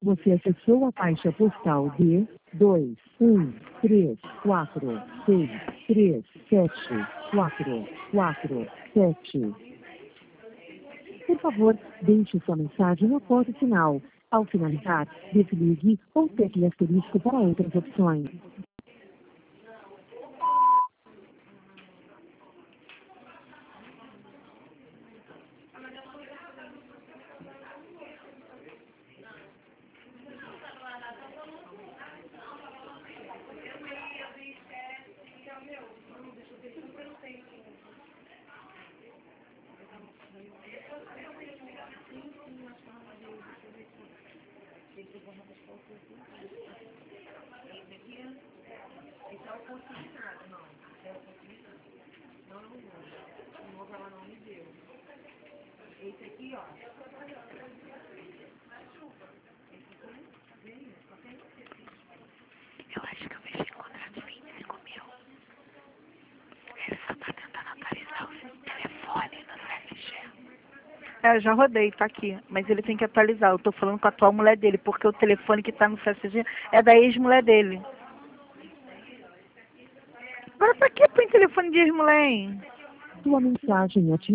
Você acessou a caixa postal de 21346374447. Por favor, deixe sua mensagem no ponto final. Ao finalizar, desligue ou tecle asterisco para outras opções. Eu acho que eu mexi em contrato de 25 mil. Ele só tá tentando atualizar o telefone no CFG. Eu já rodei, tá aqui. Mas ele tem que atualizar. Eu tô falando com a atual mulher dele, porque o telefone que tá no CFG é da ex-mulher dele. Agora pra que põe telefone de ex-mulher, hein? Sua mensagem atingiu.